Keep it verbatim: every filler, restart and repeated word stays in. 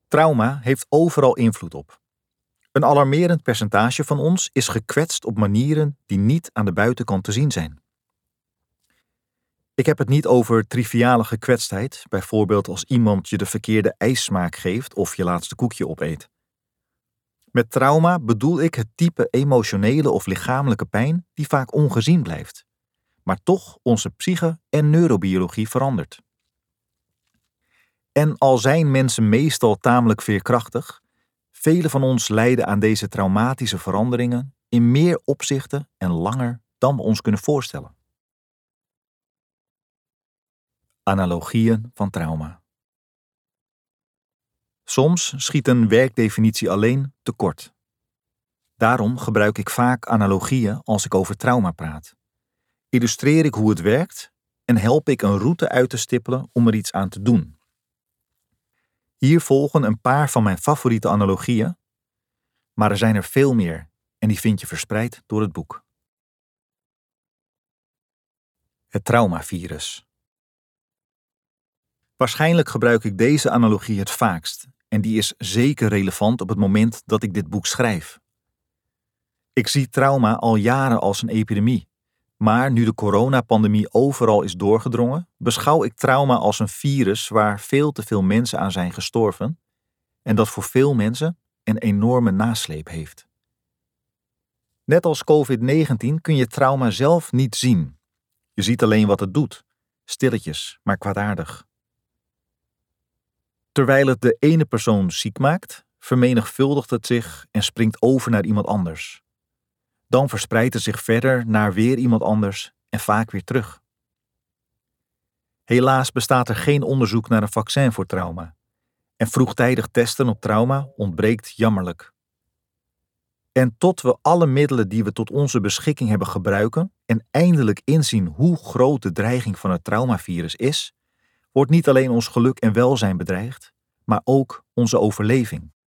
Trauma heeft overal invloed op. Een alarmerend percentage van ons is gekwetst op manieren die niet aan de buitenkant te zien zijn. Ik heb het niet over triviale gekwetstheid, bijvoorbeeld als iemand je de verkeerde ijssmaak geeft of je laatste koekje opeet. Met trauma bedoel ik het type emotionele of lichamelijke pijn die vaak ongezien blijft, maar toch onze psyche en neurobiologie verandert. En al zijn mensen meestal tamelijk veerkrachtig, velen van ons lijden aan deze traumatische veranderingen in meer opzichten en langer dan we ons kunnen voorstellen. Analogieën van trauma. Soms schiet een werkdefinitie alleen tekort. Daarom gebruik ik vaak analogieën als ik over trauma praat. Illustreer ik hoe het werkt en help ik een route uit te stippelen om er iets aan te doen. Hier volgen een paar van mijn favoriete analogieën, maar er zijn er veel meer en die vind je verspreid door het boek. Het traumavirus. Waarschijnlijk gebruik ik deze analogie het vaakst en die is zeker relevant op het moment dat ik dit boek schrijf. Ik zie trauma al jaren als een epidemie, maar nu de coronapandemie overal is doorgedrongen, beschouw ik trauma als een virus waar veel te veel mensen aan zijn gestorven en dat voor veel mensen een enorme nasleep heeft. Net als covid negentien kun je trauma zelf niet zien. Je ziet alleen wat het doet, stilletjes, maar kwaadaardig. Terwijl het de ene persoon ziek maakt, vermenigvuldigt het zich en springt over naar iemand anders. Dan verspreidt het zich verder naar weer iemand anders en vaak weer terug. Helaas bestaat er geen onderzoek naar een vaccin voor trauma. En vroegtijdig testen op trauma ontbreekt jammerlijk. En tot we alle middelen die we tot onze beschikking hebben gebruiken en eindelijk inzien hoe groot de dreiging van het traumavirus is, wordt niet alleen ons geluk en welzijn bedreigd, maar ook onze overleving.